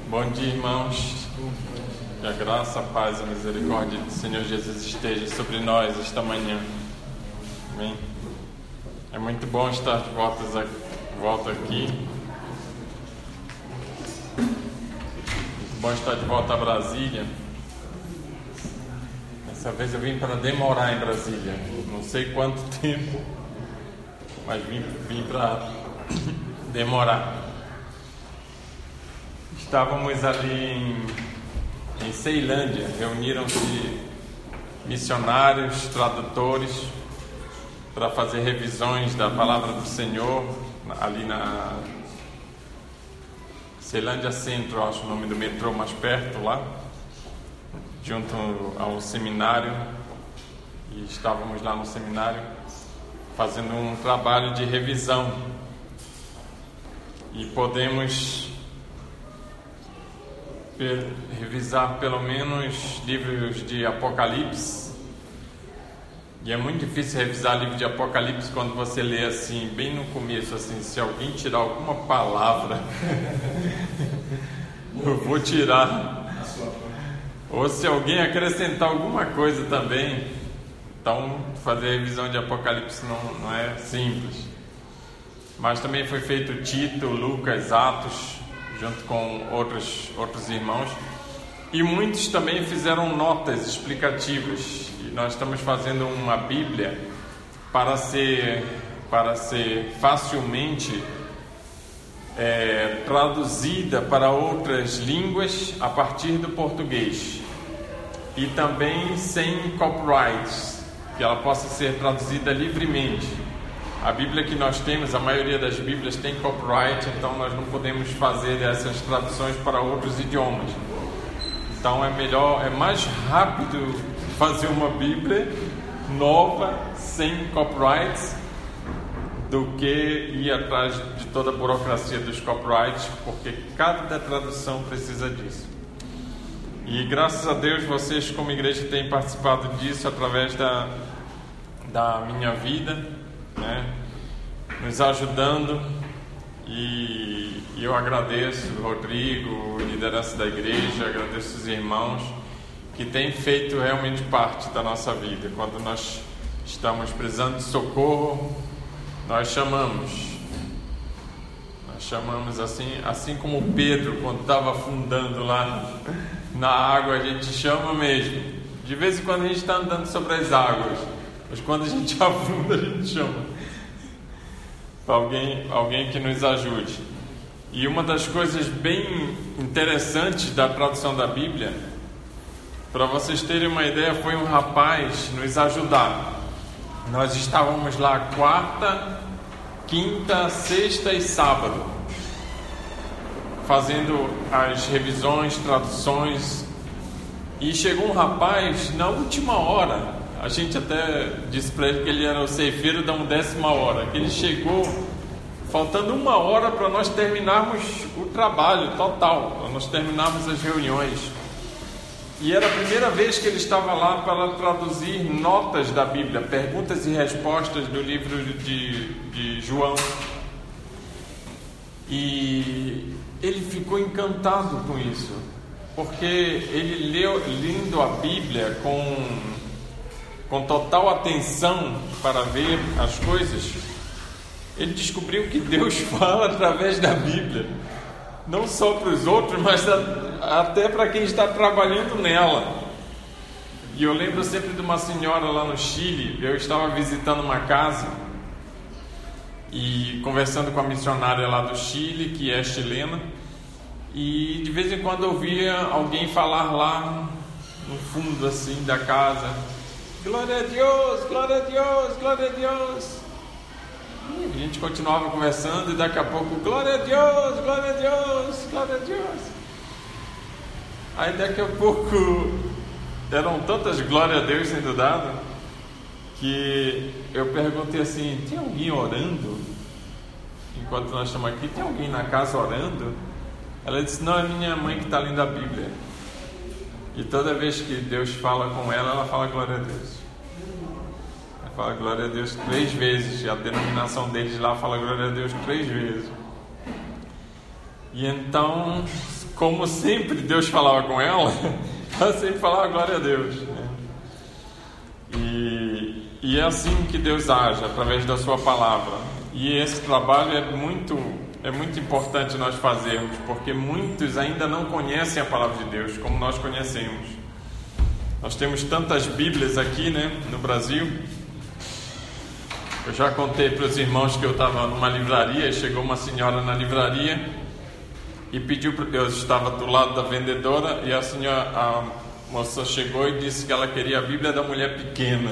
Bom dia, irmãos. Que a graça, a paz, a misericórdia do Senhor Jesus esteja sobre nós esta manhã. Amém. É muito bom estar de volta aqui. Muito bom estar de volta a Brasília. Dessa vez eu vim para demorar em Brasília. Não sei quanto tempo, mas vim para demorar. Estávamos ali em Ceilândia, reuniram-se missionários, tradutores, para fazer revisões da palavra do Senhor, ali na Ceilândia Centro, acho o nome do metrô mais perto lá, junto ao seminário, e estávamos lá no seminário fazendo um trabalho de revisão, e podemos revisar pelo menos livros de Apocalipse. E é muito difícil revisar livro de Apocalipse quando você lê assim, bem no começo, assim, se alguém tirar alguma palavra, eu vou tirar. Ou se alguém acrescentar alguma coisa também. Então, fazer revisão de Apocalipse não é simples. Mas também foi feito Tito, Lucas, Atos, junto com outros irmãos, e muitos também fizeram notas explicativas, e nós estamos fazendo uma Bíblia para ser facilmente traduzida para outras línguas a partir do português, e também sem copyrights, que ela possa ser traduzida livremente. A Bíblia que nós temos, a maioria das Bíblias tem copyright, então nós não podemos fazer essas traduções para outros idiomas. Então é mais rápido fazer uma Bíblia nova, sem copyrights, do que ir atrás de toda a burocracia dos copyrights, porque cada tradução precisa disso. E graças a Deus vocês como igreja têm participado disso através da minha vida, né, nos ajudando, e eu agradeço o Rodrigo, liderança da igreja, agradeço os irmãos que têm feito realmente parte da nossa vida. Quando nós estamos precisando de socorro, nós chamamos assim como Pedro, quando estava afundando lá na água, a gente chama mesmo. De vez em quando a gente está andando sobre as águas, mas quando a gente afunda, a gente chama alguém que nos ajude. E uma das coisas bem interessantes da tradução da Bíblia, para vocês terem uma ideia, foi um rapaz nos ajudar. Nós estávamos lá quarta, quinta, sexta e sábado, fazendo as revisões, traduções, e chegou um rapaz na última hora. A gente até disse para ele que ele era o ceifeiro da 10ª hora, que ele chegou faltando 1 hora para nós terminarmos o trabalho total, para nós terminarmos as reuniões. E era a primeira vez que ele estava lá para traduzir notas da Bíblia, perguntas e respostas do livro de João. E ele ficou encantado com isso, porque ele lendo a Bíblia com total atenção para ver as coisas, ele descobriu que Deus fala através da Bíblia, não só para os outros, mas até para quem está trabalhando nela. E eu lembro sempre de uma senhora lá no Chile. Eu estava visitando uma casa e conversando com a missionária lá do Chile, que é chilena, e de vez em quando eu via alguém falar lá no fundo assim da casa: glória a Deus, glória a Deus, glória a Deus. E a gente continuava conversando, e daqui a pouco: glória a Deus, glória a Deus, glória a Deus. Aí daqui a pouco eram tantas glórias a Deus sendo dadas, que eu perguntei assim: tem alguém orando? Enquanto nós estamos aqui, tem alguém na casa orando? Ela disse: não, é minha mãe que está lendo a Bíblia. E toda vez que Deus fala com ela, ela fala glória a Deus. Ela fala glória a Deus 3 vezes. A denominação deles lá fala glória a Deus 3 vezes. E então como sempre Deus falava com ela, ela sempre falava glória a Deus, né? E é assim que Deus age, através da sua palavra. E esse trabalho é muito importante nós fazermos, porque muitos ainda não conhecem a palavra de Deus como nós conhecemos. Nós temos tantas Bíblias aqui, né, no Brasil. Eu já contei para os irmãos que eu estava numa livraria e chegou uma senhora na livraria e pediu, eu estava do lado da vendedora e a moça chegou e disse que ela queria a Bíblia da Mulher Pequena.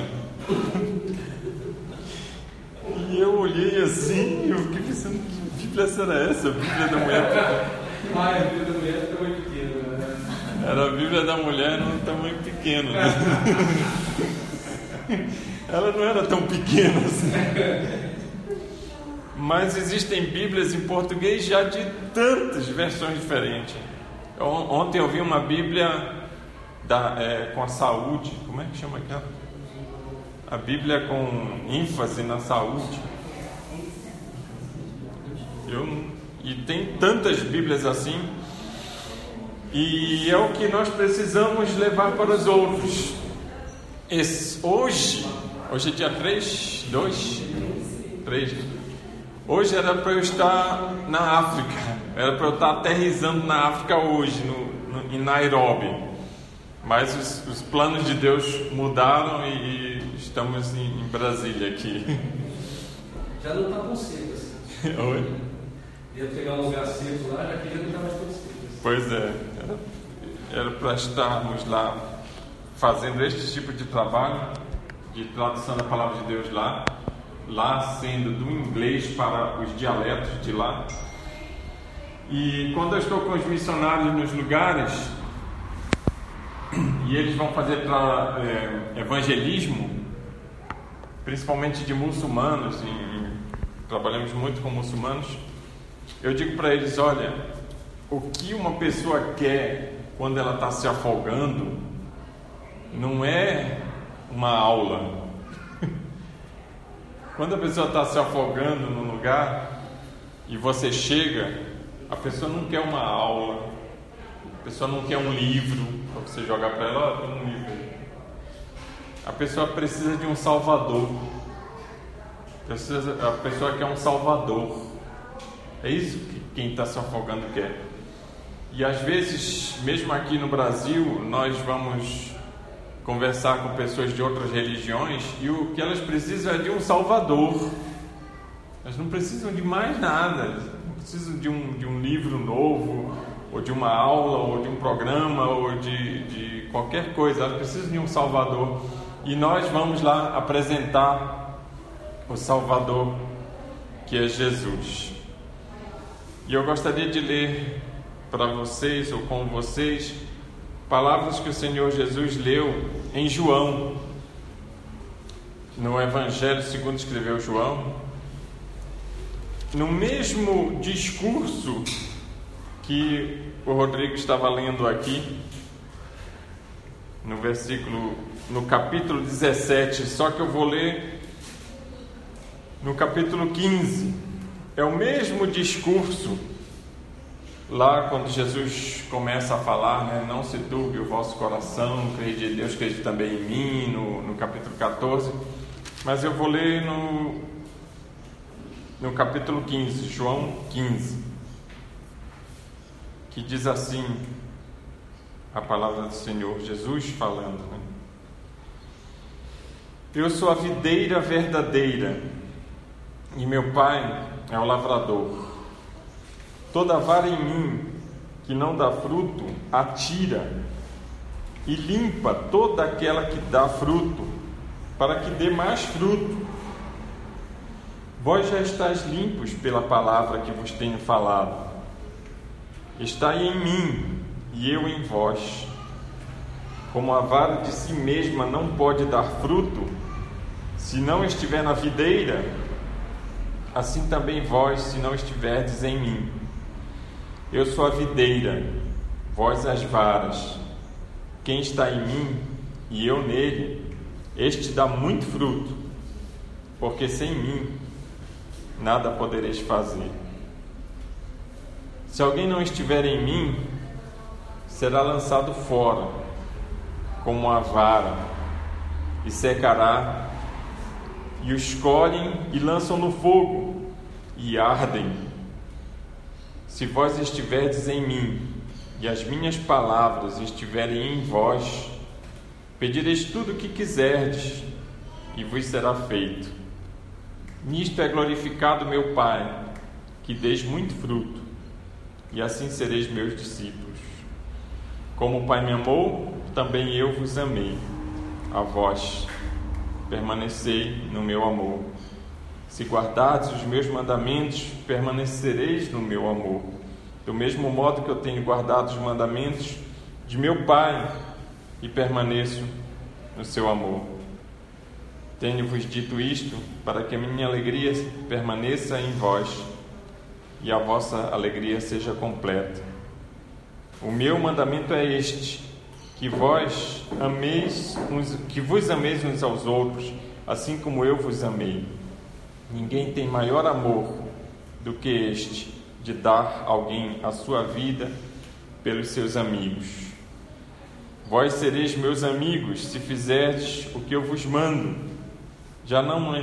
E eu olhei assim e eu fiquei pensando, que Bíblia será essa? A Bíblia da Mulher Pequena. A Bíblia da Mulher é tamanho pequeno, né? Era a Bíblia da Mulher num tamanho pequeno, né? Ela não era tão pequena assim. Mas existem Bíblias em português já de tantas versões diferentes. Ontem eu vi uma Bíblia com a saúde. Como é que chama aquela? A Bíblia com ênfase na saúde. E tem tantas Bíblias assim. E é o que nós precisamos levar para os outros. Hoje é dia 3. Hoje era para eu estar na África. Era para eu estar aterrissando na África hoje, em Nairobi. Mas os planos de Deus mudaram e estamos em Brasília aqui. Já não está tão seco assim. Oi? Ia pegar um lugar seco lá, já que já não está mais tão seco assim. Pois é. Era para estarmos lá fazendo este tipo de trabalho de tradução da palavra de Deus lá sendo do inglês para os dialetos de lá. E quando eu estou com os missionários nos lugares e eles vão fazer evangelismo, principalmente de muçulmanos, trabalhamos muito com muçulmanos, eu digo para eles, olha, o que uma pessoa quer quando ela está se afogando não é uma aula. Quando a pessoa está se afogando num lugar e você chega, a pessoa não quer uma aula, a pessoa não quer um livro para você jogar para ela, tem um livro aí. A pessoa precisa de um salvador. A pessoa quer um salvador. É isso que quem está se afogando quer. E às vezes, mesmo aqui no Brasil, nós vamos conversar com pessoas de outras religiões e o que elas precisam é de um salvador. Elas não precisam de mais nada. Não precisam de um livro novo, ou de uma aula, ou de um programa, ou de qualquer coisa. Elas precisam de um salvador. E nós vamos lá apresentar o Salvador, que é Jesus. E eu gostaria de ler para vocês, ou com vocês, palavras que o Senhor Jesus leu em João, no Evangelho segundo escreveu João, no mesmo discurso que o Rodrigo estava lendo aqui, no capítulo 17, só que eu vou ler no capítulo 15. É o mesmo discurso lá quando Jesus começa a falar, né? Não se turbe o vosso coração, crede em Deus, crede também em mim, no capítulo 14. Mas eu vou ler no capítulo 15, João 15, que diz assim a palavra do Senhor, Jesus falando, né? Eu sou a videira verdadeira e meu Pai é o lavrador. Toda vara em mim que não dá fruto, atira e limpa toda aquela que dá fruto, para que dê mais fruto. Vós já estáis limpos pela palavra que vos tenho falado. Estai em mim e eu em vós. Como a vara de si mesma não pode dar fruto, se não estiver na videira, assim também vós, se não estiverdes em mim. Eu sou a videira, vós as varas. Quem está em mim e eu nele, este dá muito fruto, porque sem mim nada podereis fazer. Se alguém não estiver em mim, será lançado fora, como uma vara, e secará, e os colhem e lançam no fogo, e ardem. Se vós estiverdes em mim, e as minhas palavras estiverem em vós, pedireis tudo o que quiserdes, e vos será feito. Nisto é glorificado meu Pai, que deis muito fruto, e assim sereis meus discípulos. Como o Pai me amou, também eu vos amei. A vós, permanecei no meu amor. Se guardardes os meus mandamentos, permanecereis no meu amor. Do mesmo modo que eu tenho guardado os mandamentos de meu Pai e permaneço no seu amor. Tenho-vos dito isto para que a minha alegria permaneça em vós e a vossa alegria seja completa. O meu mandamento é este: que vos ameis uns aos outros, assim como eu vos amei. Ninguém tem maior amor do que este, de dar alguém a sua vida pelos seus amigos. Vós sereis meus amigos se fizerdes o que eu vos mando. Já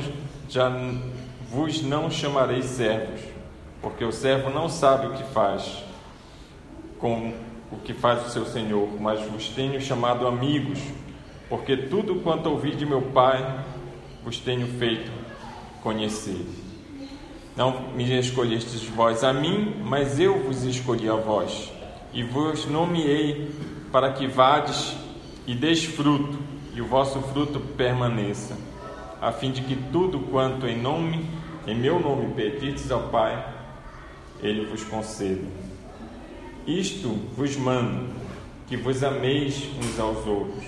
vos não chamarei servos, porque o servo não sabe o que faz com o que faz o seu Senhor, mas vos tenho chamado amigos, porque tudo quanto ouvi de meu Pai vos tenho feito conhecer. Não me escolhestes vós a mim, mas eu vos escolhi a vós, e vos nomeei para que vades e deis fruto, e o vosso fruto permaneça, a fim de que tudo quanto em meu nome pedirdes ao Pai, Ele vos conceda. Isto vos mando, que vos ameis uns aos outros.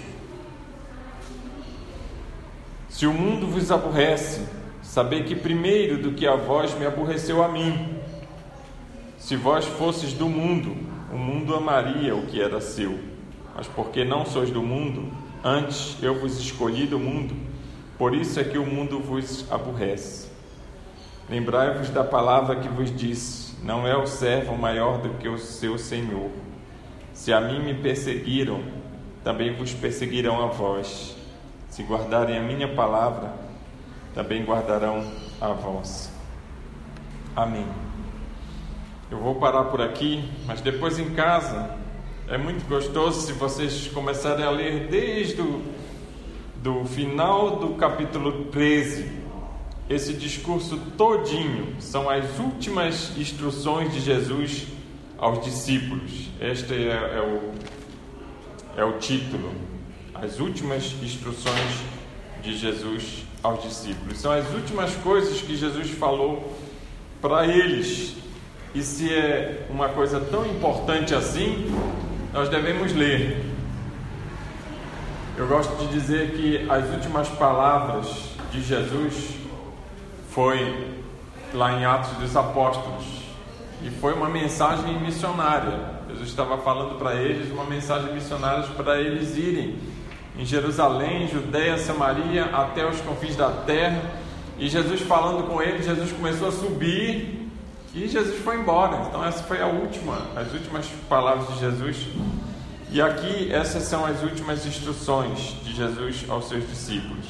Se o mundo vos aborrece, sabei que primeiro do que a vós me aborreceu a mim. Se vós fosseis do mundo, o mundo amaria o que era seu. Mas porque não sois do mundo, antes eu vos escolhi do mundo, por isso é que o mundo vos aborrece. Lembrai-vos da palavra que vos disse: não é o servo maior do que o seu Senhor. Se a mim me perseguiram, também vos perseguirão a vós. Se guardarem a minha palavra, também guardarão a vós. Amém. Eu vou parar por aqui, mas depois em casa é muito gostoso se vocês começarem a ler desde do final do capítulo 13. Esse discurso todinho são as últimas instruções de Jesus aos discípulos. Este é o título. As últimas instruções de Jesus aos discípulos. São as últimas coisas que Jesus falou para eles. E se é uma coisa tão importante assim, nós devemos ler. Eu gosto de dizer que as últimas palavras de Jesus foi lá em Atos dos Apóstolos, e foi uma mensagem missionária. Jesus estava falando para eles uma mensagem missionária para eles irem em Jerusalém, Judeia, Samaria, até os confins da terra. E Jesus falando com eles, Jesus começou a subir e Jesus foi embora. Então essa foi as últimas palavras de Jesus. E aqui essas são as últimas instruções de Jesus aos seus discípulos.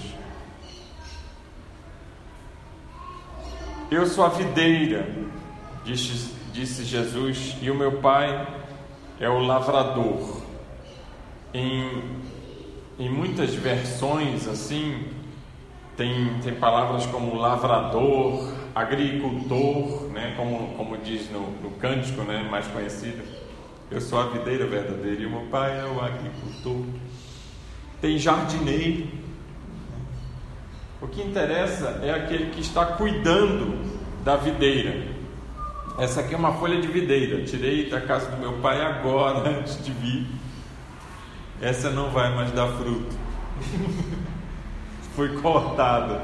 Eu sou a videira, disse Jesus, e o meu Pai é o lavrador. Em muitas versões assim, tem palavras como lavrador, agricultor, né? como diz no cântico, né? Mais conhecido. Eu sou a videira verdadeira e o meu Pai é o agricultor. Tem jardineiro. O que interessa é aquele que está cuidando da videira. Essa aqui é uma folha de videira. Tirei da casa do meu pai agora, antes de vir. Essa não vai mais dar fruto. Foi cortada.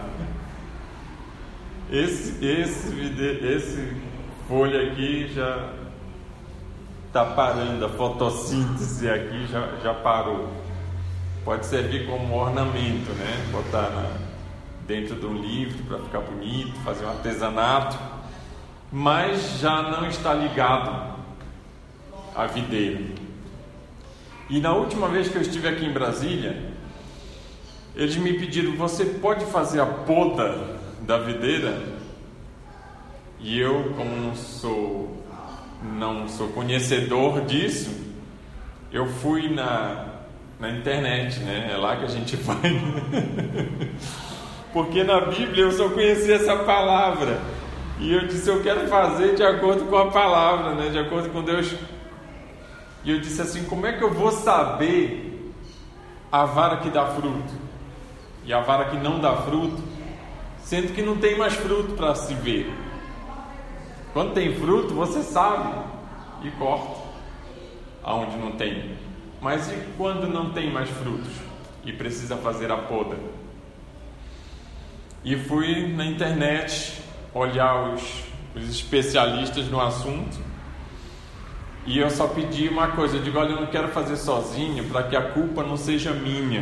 Esse folha aqui já está parando. A fotossíntese aqui já parou. Pode servir como ornamento, né? Botar dentro de um livro para ficar bonito, fazer um artesanato, mas já não está ligado à videira. E na última vez que eu estive aqui em Brasília, eles me pediram: você pode fazer a poda da videira? E eu, como não sou conhecedor disso, eu fui na internet, né? É lá que a gente vai. Porque na Bíblia eu só conhecia essa palavra. E eu disse: eu quero fazer de acordo com a palavra, né? De acordo com Deus. E eu disse assim: como é que eu vou saber a vara que dá fruto e a vara que não dá fruto, sendo que não tem mais fruto para se ver? Quando tem fruto, você sabe e corta aonde não tem. Mas e quando não tem mais frutos e precisa fazer a poda? E fui na internet olhar os especialistas no assunto. E eu só pedi uma coisa, eu digo: olha, eu não quero fazer sozinho para que a culpa não seja minha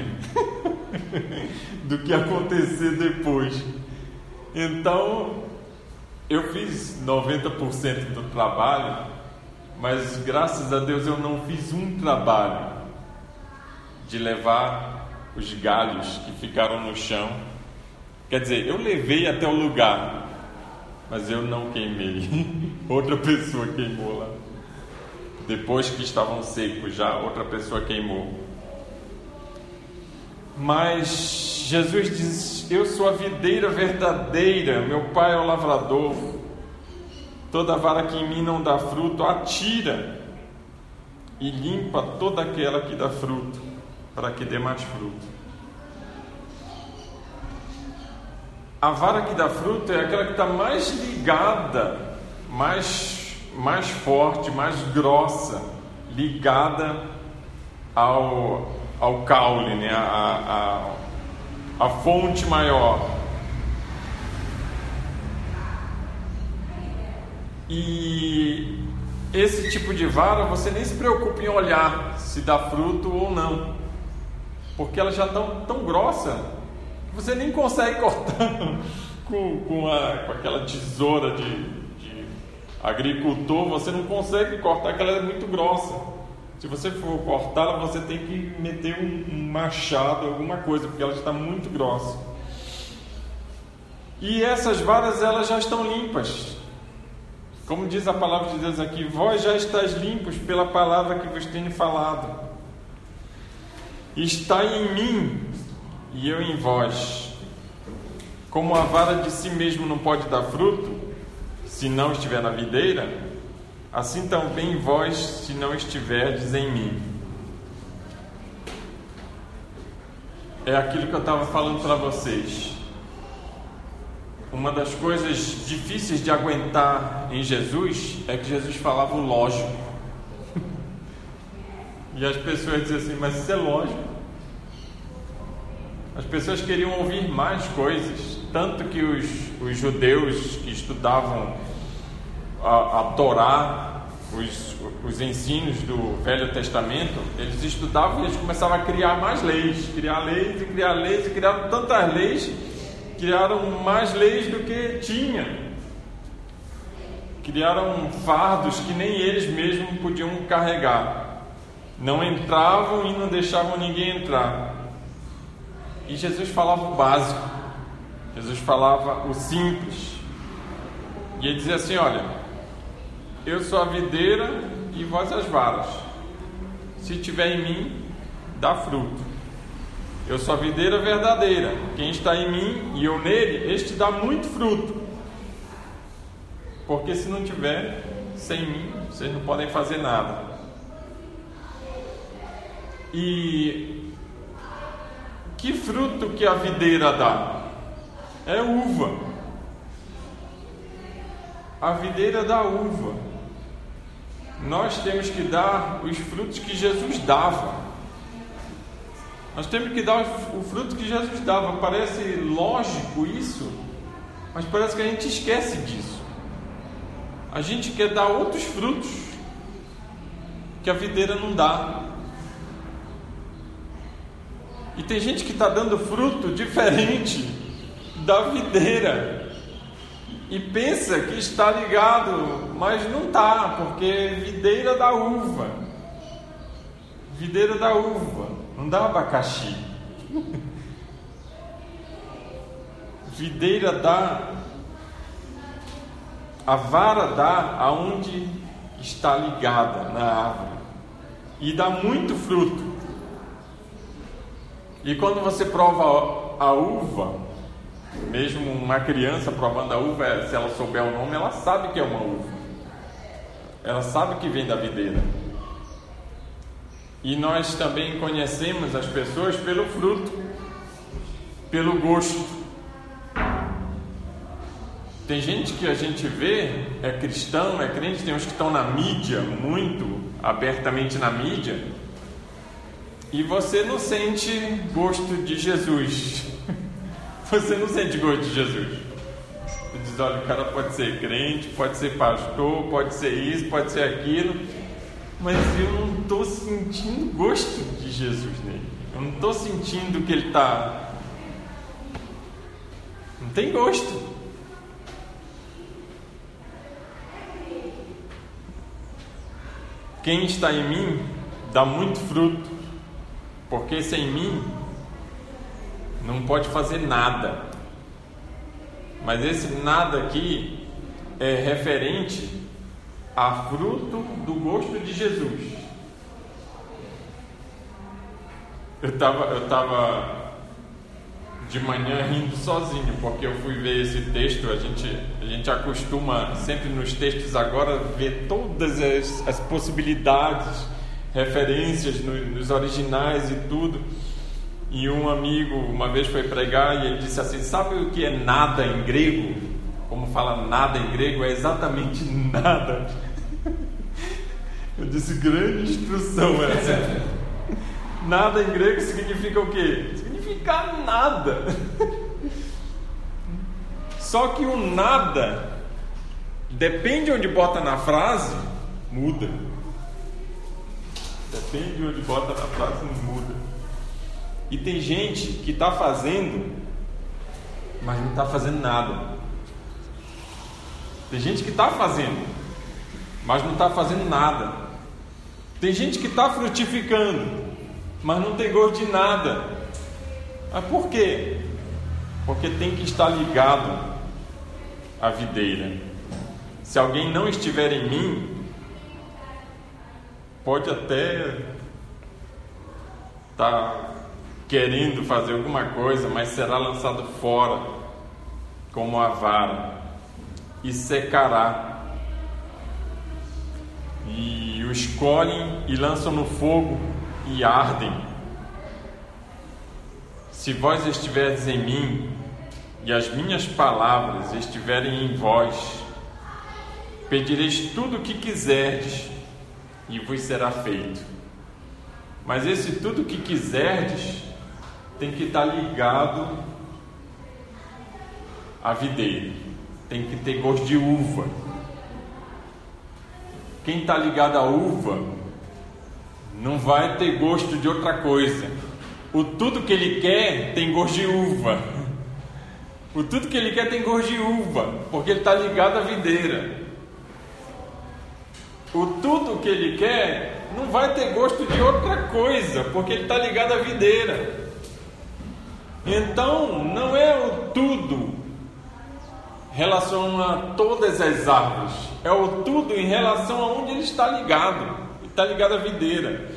do que acontecer depois. Então, eu fiz 90% do trabalho, mas graças a Deus eu não fiz um trabalho de levar os galhos que ficaram no chão. Quer dizer, eu levei até o lugar, mas eu não queimei. Outra pessoa queimou lá. Depois que estavam secos já, outra pessoa queimou. Mas Jesus diz: eu sou a videira verdadeira, meu Pai é o lavrador. Toda vara que em mim não dá fruto, atira e limpa toda aquela que dá fruto, para que dê mais fruto. A vara que dá fruto é aquela que está mais ligada, mais forte, mais grossa, ligada ao caule, né? a fonte maior. E esse tipo de vara você nem se preocupa em olhar se dá fruto ou não, porque ela já está tão grossa que você nem consegue cortar com aquela tesoura de agricultor. Você não consegue cortar, porque ela é muito grossa. Se você for cortá-la, você tem que meter um machado, alguma coisa, porque ela está muito grossa. E essas varas, elas já estão limpas. Como diz a palavra de Deus aqui: vós já estáis limpos pela palavra que vos tenho falado. Está em mim e eu em vós. Como a vara de si mesmo não pode dar fruto se não estiver na videira, assim também vós, se não estiverdes em mim. É aquilo que eu estava falando para vocês. Uma das coisas difíceis de aguentar em Jesus é que Jesus falava o lógico. E as pessoas diziam assim: mas isso é lógico. As pessoas queriam ouvir mais coisas. Tanto que os judeus que estudavam a Torá, os ensinos do Velho Testamento, eles estudavam e eles começavam a criar mais leis, criar leis, e criaram tantas leis, criaram mais leis do que tinha, criaram fardos que nem eles mesmos podiam carregar, não entravam e não deixavam ninguém entrar. E Jesus falava o básico, Jesus falava o simples, e ele dizia assim: olha, eu sou a videira e vós as varas. Se tiver em mim, dá fruto. Eu sou a videira verdadeira. Quem está em mim e eu nele, este dá muito fruto. Porque se não tiver, sem mim, vocês não podem fazer nada. E que fruto que a videira dá? É uva. A videira dá uva. Nós temos que dar os frutos que Jesus dava. Nós temos que dar o fruto que Jesus dava. Parece lógico isso, mas parece que a gente esquece disso. A gente quer dar outros frutos que a videira não dá. E tem gente que está dando fruto diferente da videira e pensa que está ligado, mas não está, porque videira dá uva. Videira dá uva, não dá abacaxi. Videira dá, a vara dá aonde está ligada na árvore e dá muito fruto. E quando você prova a uva, mesmo uma criança provando a uva, se ela souber o nome, ela sabe que é uma uva, ela sabe que vem da videira. E nós também conhecemos as pessoas pelo fruto, pelo gosto. Tem gente que a gente vê, é cristão, é crente, tem uns que estão na mídia, muito abertamente na mídia, e você não sente gosto de Jesus. Você não sente gosto de Jesus. Você diz, olha, o cara pode ser crente, pode ser pastor, pode ser isso, pode ser aquilo, mas eu não estou sentindo gosto de Jesus nele. Eu não estou sentindo que ele está... Não tem gosto. Quem está em mim dá muito fruto, porque sem mim não pode fazer nada. Mas esse nada aqui é referente a fruto do gosto de Jesus. Eu estava de manhã rindo sozinho, porque eu fui ver esse texto. A gente acostuma sempre nos textos agora ver todas as possibilidades, referências nos originais e tudo. E um amigo uma vez foi pregar e ele disse assim, sabe o que é nada em grego? Como fala nada em grego, é exatamente nada. Eu disse, grande instrução essa. Nada em grego significa o quê? Significa nada. Só que o nada, depende onde bota na frase, muda. Depende onde bota na frase, muda. E tem gente que está fazendo, mas não está fazendo nada. Tem gente que está fazendo, mas não está fazendo nada. Tem gente que está frutificando, mas não tem gosto de nada. Mas por quê? Porque tem que estar ligado à videira. Se alguém não estiver em mim, pode até estar querendo fazer alguma coisa, mas será lançado fora como a vara e secará. E o escolhem e lançam no fogo e ardem. Se vós estiverdes em mim e as minhas palavras estiverem em vós, pedireis tudo o que quiserdes e vos será feito. Mas esse tudo o que quiserdes tem que estar ligado à videira, tem que ter gosto de uva. Quem está ligado à uva não vai ter gosto de outra coisa. O tudo que ele quer tem gosto de uva. O tudo que ele quer tem gosto de uva, porque ele está ligado à videira. O tudo que ele quer não vai ter gosto de outra coisa, porque ele está ligado à videira. Então, não é o tudo em relação a todas as árvores, é o tudo em relação a onde ele está ligado. Ele está ligado à videira.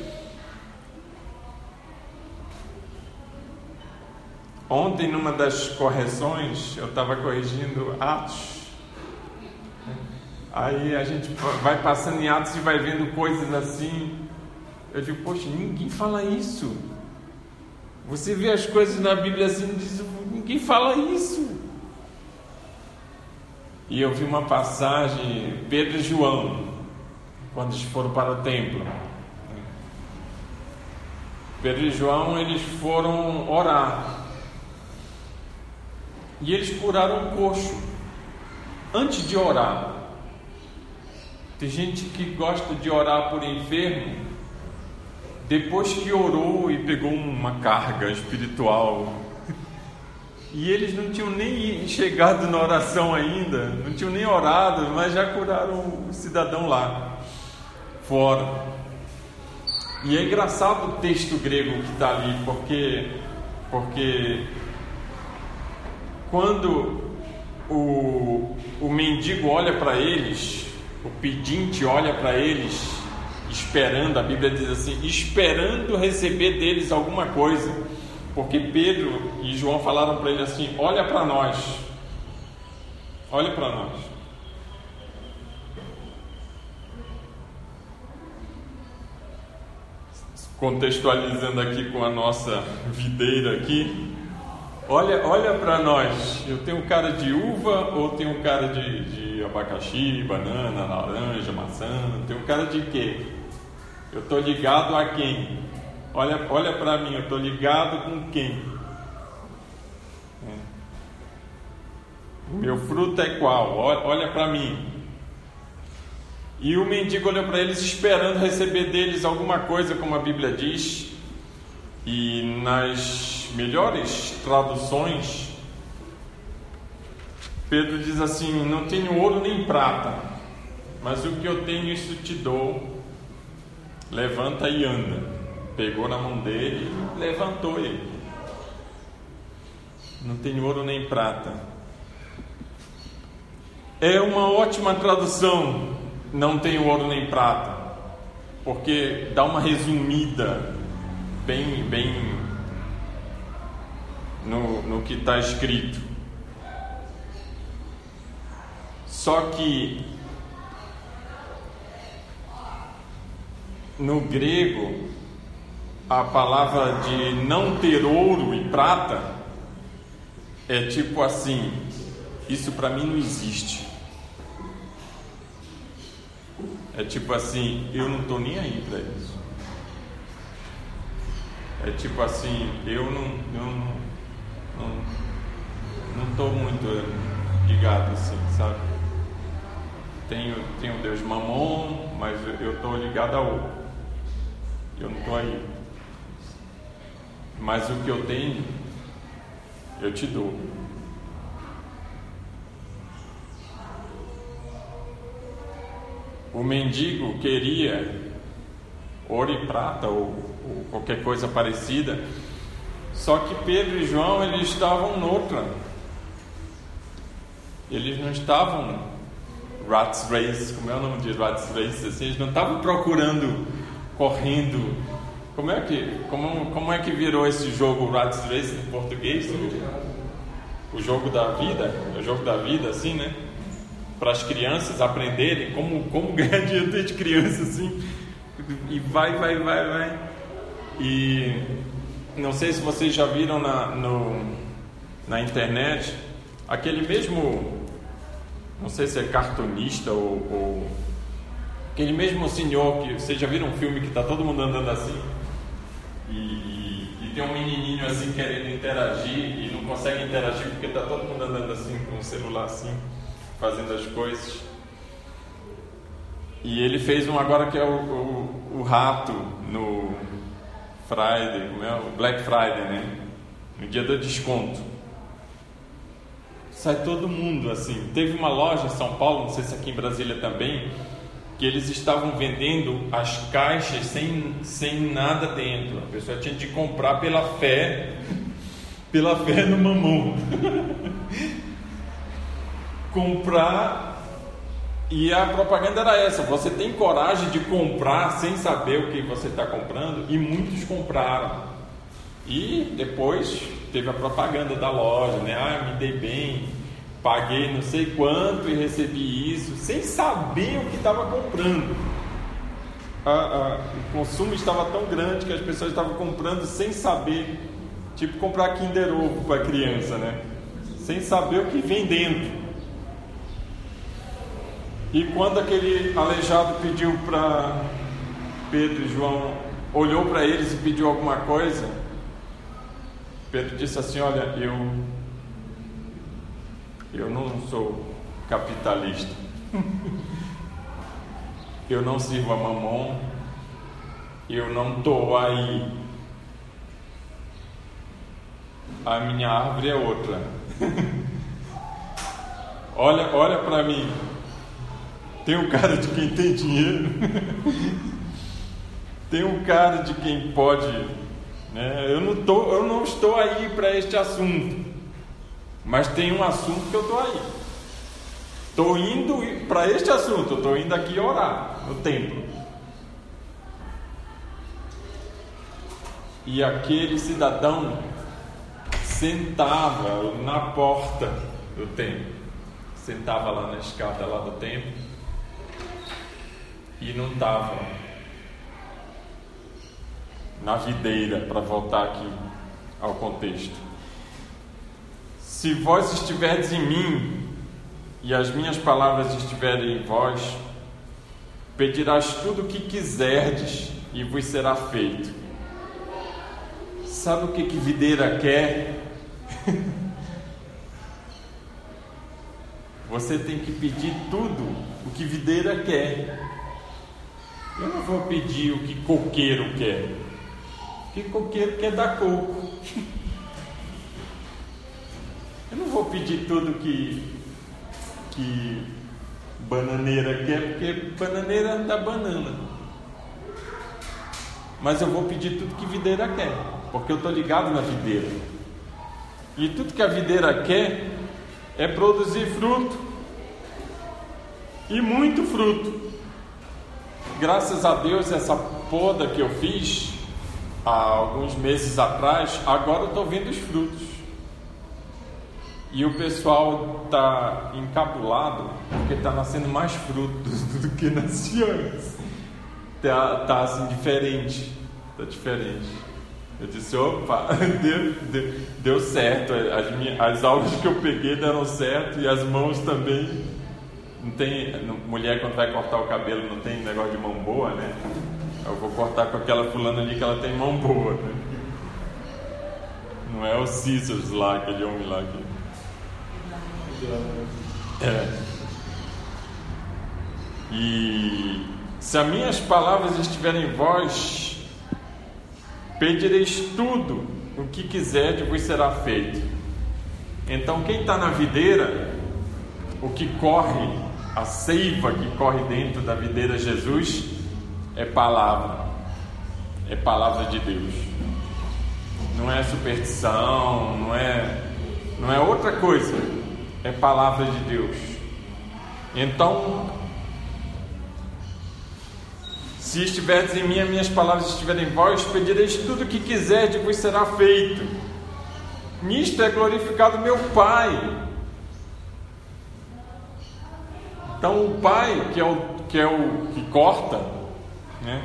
Ontem, numa das correções, eu estava corrigindo Atos. Aí a gente vai passando em Atos e vai vendo coisas assim. Eu digo, poxa, ninguém fala isso. Você vê as coisas na Bíblia assim e diz, ninguém fala isso. E eu vi uma passagem, Pedro e João, quando eles foram para o templo. Pedro e João, eles foram orar. E eles curaram um coxo antes de orar. Tem gente que gosta de orar por enfermo depois que orou e pegou uma carga espiritual. E eles não tinham nem chegado na oração ainda, não tinham nem orado, mas já curaram o cidadão lá fora. E é engraçado o texto grego que está ali, porque quando o mendigo olha para eles, o pedinte olha para eles, esperando, a Bíblia diz assim, esperando receber deles alguma coisa, porque Pedro e João falaram para ele assim, olha para nós, olha para nós. Contextualizando aqui com a nossa videira aqui, olha para nós, eu tenho cara de uva ou tenho cara de abacaxi, banana, laranja, maçã, tenho cara de quê? Eu estou ligado a quem? Olha para mim, eu estou ligado com quem? Meu fruto é qual? Olha para mim. E o mendigo olhou para eles esperando receber deles alguma coisa, como a Bíblia diz. E nas melhores traduções, Pedro diz assim, não tenho ouro nem prata, mas o que eu tenho isso te dou, levanta e anda. Pegou na mão dele e levantou ele. Não tenho ouro nem prata. É uma ótima tradução, não tenho ouro nem prata, porque dá uma resumida bem no que está escrito. Só que no grego, a palavra de não ter ouro e prata é tipo assim, isso para mim não existe. É tipo assim, eu não estou nem aí para isso. É tipo assim, eu não estou muito ligado assim, sabe? Tenho Deus Mamon, mas eu estou ligado a outro. Eu não estou aí. Mas o que eu tenho, eu te dou. O mendigo queria ouro e prata ou qualquer coisa parecida, só que Pedro e João, eles estavam noutra. Eles não estavam rat's race, como é o nome de rat's race, assim, eles não estavam procurando, correndo. Como é que virou esse jogo rat's race em português? O jogo da vida, o jogo da vida, assim, né? Para as crianças aprenderem como ganhar dinheiro desde criança, assim, e vai. E não sei se vocês já viram na internet aquele mesmo, não sei se é cartunista ou aquele mesmo senhor que vocês já viram um filme que está todo mundo andando assim e tem um menininho assim querendo interagir e não consegue interagir porque está todo mundo andando assim com o celular assim, fazendo as coisas. E ele fez um agora que é o rato no Friday, como é? O Black Friday, né? No dia do desconto. Sai todo mundo assim. Teve uma loja em São Paulo, não sei se aqui em Brasília também, que eles estavam vendendo as caixas sem nada dentro. A pessoa tinha de comprar pela fé no mamão. Comprar, e a propaganda era essa: você tem coragem de comprar sem saber o que você está comprando? E muitos compraram. E depois teve a propaganda da loja, né? Me dei bem, paguei não sei quanto e recebi isso, sem saber o que estava comprando. O consumo estava tão grande que as pessoas estavam comprando sem saber, tipo comprar Kinder Ovo para criança, né? Sem saber o que vem dentro. E quando aquele aleijado pediu para Pedro e João, olhou para eles e pediu alguma coisa, Pedro disse assim: olha, eu não sou capitalista, eu não sirvo a mamon, eu não estou aí, a minha árvore é outra. Olha para mim, tem um cara de quem tem dinheiro. tem um cara de quem pode, né? Eu não estou aí para este assunto, mas tem um assunto que eu estou aí. Estou indo para este assunto, eu estou indo aqui orar no templo. E aquele cidadão sentava na porta do templo, sentava lá na escada lá do templo e não estava na videira, para voltar aqui ao contexto. Se vós estiverdes em mim e as minhas palavras estiverem em vós, pedirás tudo o que quiserdes e vos será feito. Sabe o que videira quer? Você tem que pedir tudo o que videira quer. Eu não vou pedir o que coqueiro quer, porque coqueiro quer dar coco. Eu não vou pedir tudo que bananeira quer, porque bananeira dá banana. Mas eu vou pedir tudo que videira quer, porque eu estou ligado na videira. E tudo que a videira quer é produzir fruto, e muito fruto. Graças a Deus, essa poda que eu fiz há alguns meses atrás, agora eu estou vendo os frutos. E o pessoal está encabulado porque está nascendo mais frutos do que nascia antes. Está assim diferente. Está diferente. Eu disse, opa, deu certo. As aulas que eu peguei deram certo e as mãos também. Não tem, mulher quando vai cortar o cabelo não tem negócio de mão boa, né? Eu vou cortar com aquela fulana ali que ela tem mão boa, né? Não é o Cíceros lá, aquele homem lá que... E se as minhas palavras estiverem em vós, pedireis tudo o que quiserdes, vos será feito. Então quem está na videira, o que corre, a seiva que corre dentro da videira Jesus, é palavra de Deus. Não é superstição, não é outra coisa, é palavra de Deus. Então, se estiverdes em mim, as minhas palavras estiverem em vós, pedireis tudo o que quiserdes e vos será feito. Nisto é glorificado meu Pai. Então o Pai, que é o que corta, né?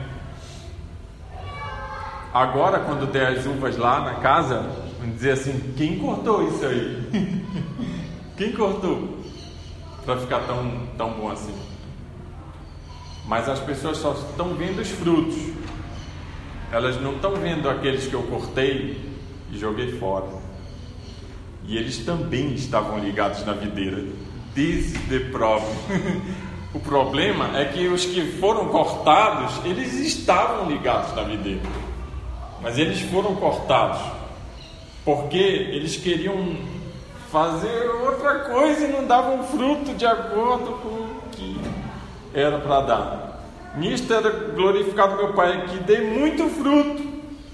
Agora, quando der as uvas lá na casa, vamos dizer assim, quem cortou isso aí? Quem cortou? Para ficar tão bom assim. Mas as pessoas só estão vendo os frutos. Elas não estão vendo aqueles que eu cortei e joguei fora. E eles também estavam ligados na videira. Desde prova. O problema é que os que foram cortados, eles estavam ligados na videira. Mas eles foram cortados porque eles queriam fazer outra coisa e não davam fruto de acordo com o que era para dar. Nisto era glorificado meu Pai, que dê muito fruto.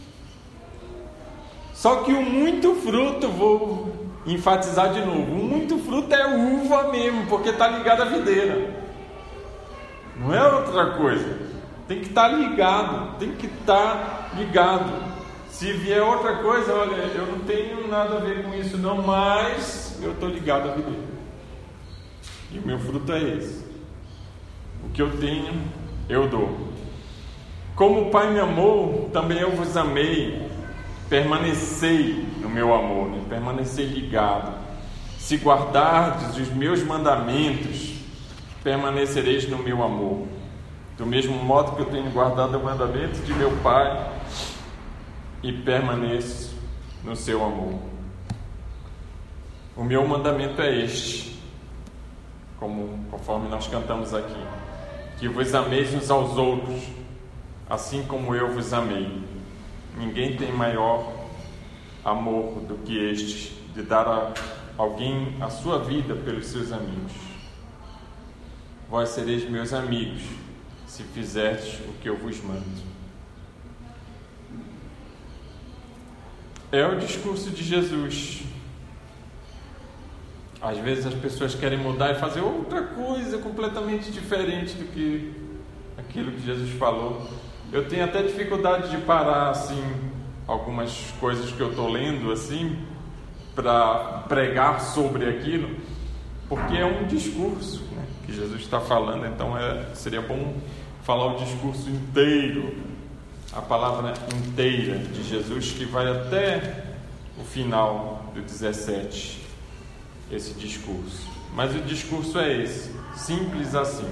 Só que o muito fruto, vou enfatizar de novo, o muito fruto é uva mesmo, porque está ligado à videira. Não é outra coisa. Tem que estar ligado, Se vier outra coisa, olha, eu não tenho nada a ver com isso não, mas eu estou ligado à videira. E o meu fruto é esse. O que eu tenho, eu dou. Como o Pai me amou, também eu vos amei. Permanecei no meu amor, né? Permanecei ligado. Se guardardes os meus mandamentos, permanecereis no meu amor. Do mesmo modo que eu tenho guardado o mandamento de meu Pai e permaneço no seu amor. O meu mandamento é este, conforme nós cantamos aqui, que vos ameis uns aos outros, assim como eu vos amei. Ninguém tem maior amor do que este, de dar a alguém a sua vida pelos seus amigos. Vós sereis meus amigos, se fizerdes o que eu vos mando. é o discurso de Jesus. Às vezes as pessoas querem mudar e fazer outra coisa completamente diferente do que aquilo que Jesus falou. Eu tenho até dificuldade de parar assim algumas coisas que eu estou lendo assim para pregar sobre aquilo, porque é um discurso, né, que Jesus está falando. Então seria bom falar o discurso inteiro, a palavra inteira de Jesus, que vai até o final do 17, esse discurso. Mas o discurso é esse, simples assim.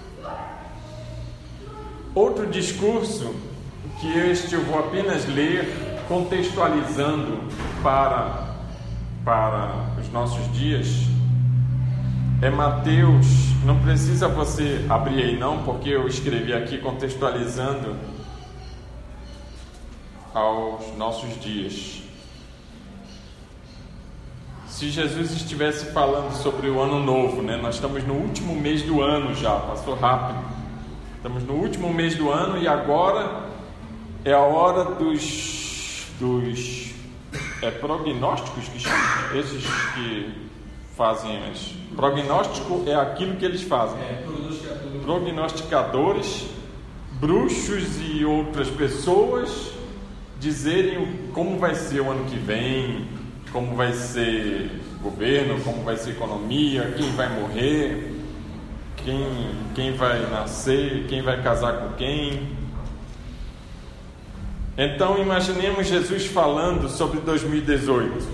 Outro discurso, que eu vou apenas ler, contextualizando para os nossos dias, é Mateus. Não precisa você abrir aí não, porque eu escrevi aqui contextualizando aos nossos dias. Se Jesus estivesse falando sobre o ano novo, né? Nós estamos no último mês do ano já, passou rápido. Estamos no último mês do ano e agora é a hora dos prognósticos que chamam, esses que fazem isso. Prognóstico é aquilo que eles fazem. Prognosticadores, bruxos e outras pessoas dizerem como vai ser o ano que vem, como vai ser o governo, como vai ser a economia, quem vai morrer, quem vai nascer, quem vai casar com quem. Então imaginemos Jesus falando sobre 2018,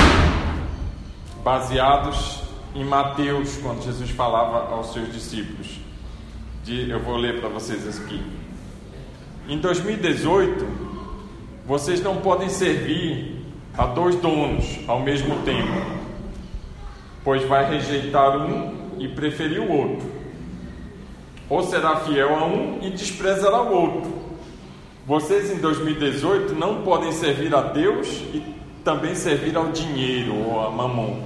baseados em Mateus, quando Jesus falava aos seus discípulos. Eu vou ler para vocês aqui. Em 2018, vocês não podem servir a 2 donos ao mesmo tempo, pois vai rejeitar um e preferir o outro, ou será fiel a um e desprezará o outro. Vocês em 2018 não podem servir a Deus e também servir ao dinheiro ou a mamon.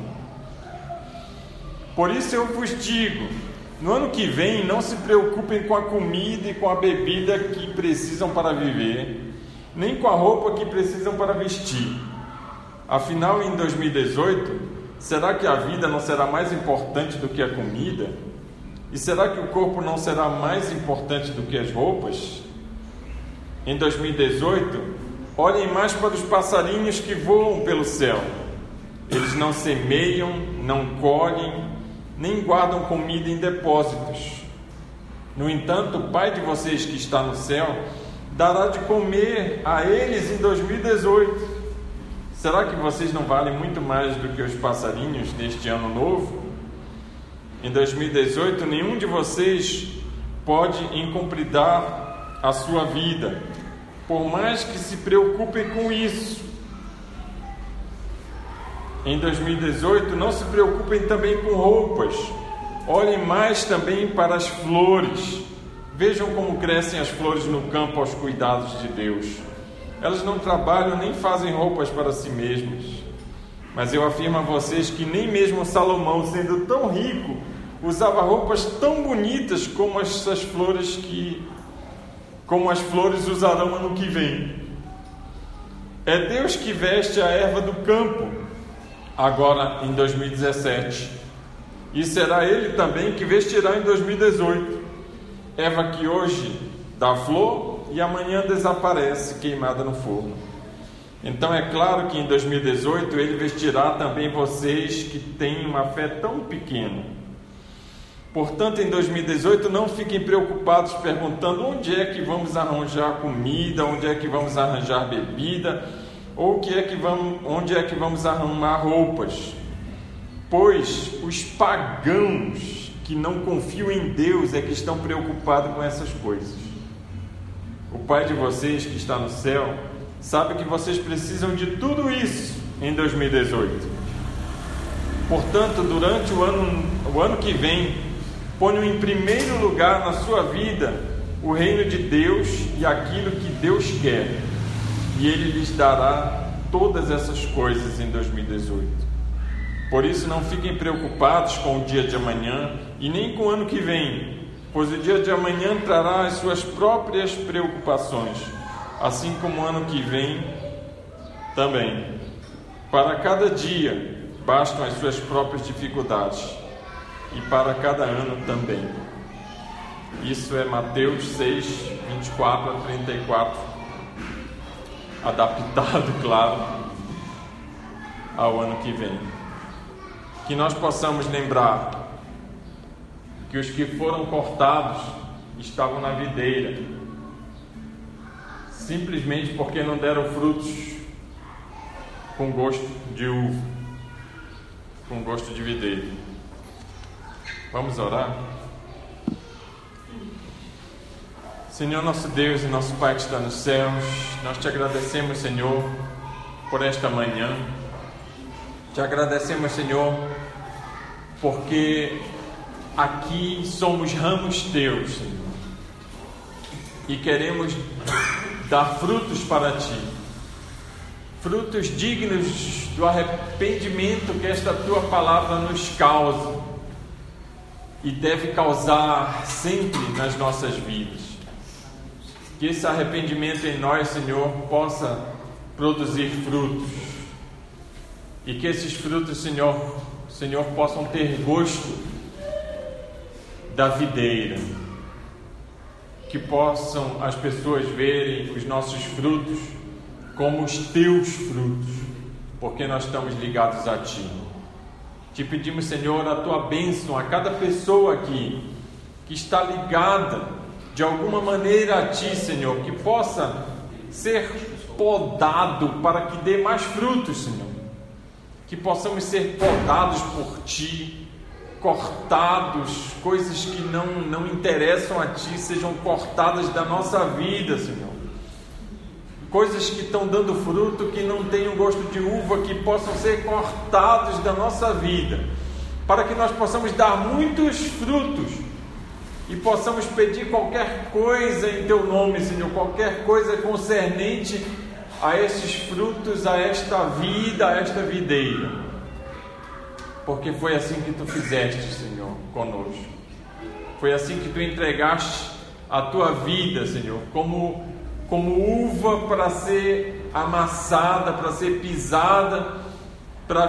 Por isso eu vos digo, no ano que vem não se preocupem com a comida e com a bebida que precisam para viver, nem com a roupa que precisam para vestir. Afinal, em 2018, será que a vida não será mais importante do que a comida? E será que o corpo não será mais importante do que as roupas? Em 2018, olhem mais para os passarinhos que voam pelo céu. Eles não semeiam, não colhem, nem guardam comida em depósitos. No entanto, o Pai de vocês que está no céu dará de comer a eles em 2018. Será que vocês não valem muito mais do que os passarinhos neste ano novo? Em 2018, nenhum de vocês pode encompridar a sua vida, por mais que se preocupem com isso. Em 2018, não se preocupem também com roupas. Olhem mais também para as flores. Vejam como crescem as flores no campo aos cuidados de Deus. Elas não trabalham nem fazem roupas para si mesmas. Mas eu afirmo a vocês que nem mesmo Salomão, sendo tão rico, usava roupas tão bonitas como essas flores como as flores usarão ano que vem. É Deus que veste a erva do campo, agora em 2017. E será Ele também que vestirá em 2018. Erva que hoje dá flor e amanhã desaparece, queimada no forno. Então é claro que em 2018 Ele vestirá também vocês que têm uma fé tão pequena. Portanto, em 2018 não fiquem preocupados perguntando onde é que vamos arranjar comida, onde é que vamos arranjar bebida, ou onde é que vamos arrumar roupas. Pois os pagãos que não confiam em Deus é que estão preocupados com essas coisas. O Pai de vocês que está no céu sabe que vocês precisam de tudo isso em 2018. Portanto, durante o ano que vem, ponham em primeiro lugar na sua vida o reino de Deus e aquilo que Deus quer, e Ele lhes dará todas essas coisas em 2018. Por isso não fiquem preocupados com o dia de amanhã e nem com o ano que vem, pois o dia de amanhã trará as suas próprias preocupações, assim como o ano que vem também. Para cada dia bastam as suas próprias dificuldades, e para cada ano também. Isso é Mateus 6, 24 a 34, adaptado, claro, ao ano que vem. Que nós possamos lembrar que os que foram cortados estavam na videira, simplesmente porque não deram frutos com gosto de uva, com gosto de videira. Vamos orar? Senhor nosso Deus e nosso Pai que está nos céus, nós te agradecemos, Senhor, por esta manhã. Te agradecemos, Senhor, porque aqui somos ramos teus, Senhor, e queremos dar frutos para ti, frutos dignos do arrependimento que esta tua palavra nos causa e deve causar sempre nas nossas vidas. Que esse arrependimento em nós, Senhor, possa produzir frutos, e que esses frutos, Senhor, possam ter gosto da videira, que possam as pessoas verem os nossos frutos como os teus frutos, porque nós estamos ligados a ti. Te pedimos, Senhor, a tua bênção a cada pessoa aqui que está ligada de alguma maneira a ti, Senhor, que possa ser podado para que dê mais frutos, Senhor, que possamos ser podados por ti, cortados, coisas que não interessam a ti sejam cortadas da nossa vida, Senhor, coisas que estão dando fruto que não tenham gosto de uva, que possam ser cortados da nossa vida, para que nós possamos dar muitos frutos e possamos pedir qualquer coisa em teu nome, Senhor, qualquer coisa concernente a esses frutos, a esta vida, a esta videira, porque foi assim que tu fizeste, Senhor, conosco. Foi assim que tu entregaste a tua vida, Senhor, como uva para ser amassada, para ser pisada, para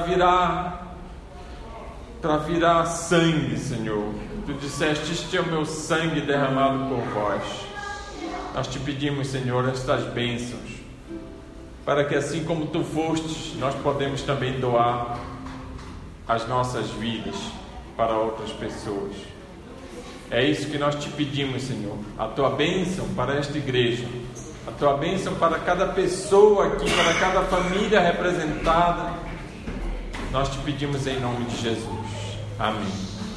virar sangue, Senhor. Tu disseste: este é o meu sangue derramado por vós. Nós te pedimos, Senhor, estas bênçãos, para que assim como tu fostes, nós podemos também doar as nossas vidas para outras pessoas. É isso que nós te pedimos, Senhor, a tua bênção para esta igreja, a tua bênção para cada pessoa aqui, para cada família representada. Nós te pedimos em nome de Jesus. Amém.